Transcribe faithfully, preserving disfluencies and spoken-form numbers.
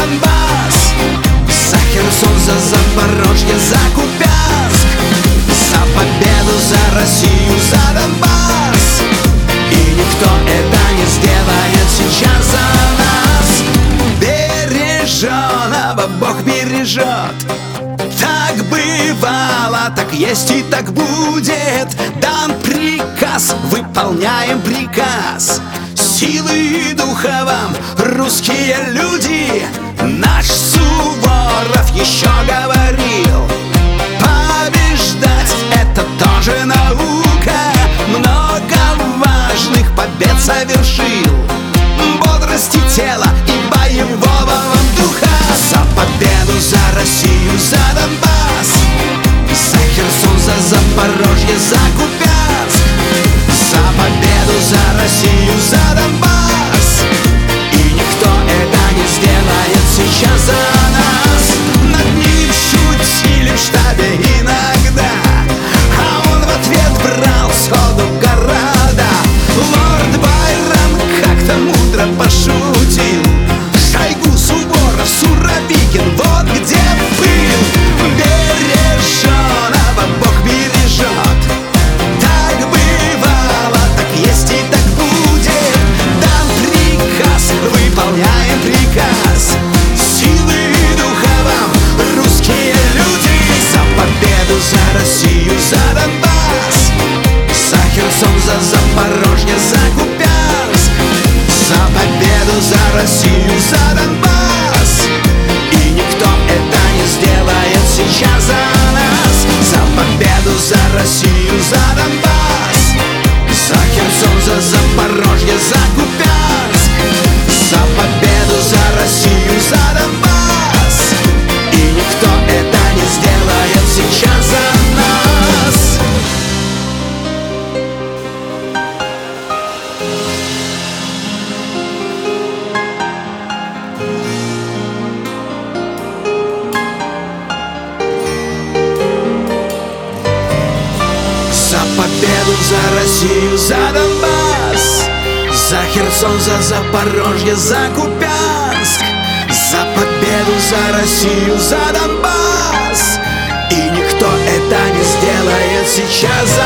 Донбасс, за Херсон, за Запорожье, за Купянск, за победу, за Россию, за Донбасс. И никто это не сделает сейчас за нас. Береженого Бог бережет. Так бывало, так есть и так будет. Дан приказ, выполняем приказ. Силы и духа вам, русские люди. Наш Суворов еще говорил: побеждать — это тоже наука. Много важных побед совершил. Бодрости тела и боевого вам духа. За победу, за Россию, за Донбасс, за Херсон, за Запорожье, за Купянск, за победу, за Россию, за Донбасс. И никто это не сделает сейчас за нас. Над ним шутили в штабе иногда, а он в ответ брал сходу города. Лорд Байрон как-то мудро пошутил: Шойгу, Суворов, Суровикин, вот где был. Береженого Бог бережет. Так бывало, так есть и так будет. Дан приказ, выполняем приказ. Силы и духа вам, русские люди. За победу, за Россию, за Донбасс, за Херсон, за Запорожье, за Купянск, за победу, за Россию, за Донбасс. И никто это не сделает сейчас за нас. За победу, за Россию, за Донбасс, за Херсон, за Запорожье, за Купянск, за победу, за Россию, за Донбасс. И никто это не сделает сейчас за нас. За победу, за Россию, за Донбасс, за Херсон, за Запорожье, за Купянск, за победу, за Россию, за Донбасс. И никто это не сделает сейчас за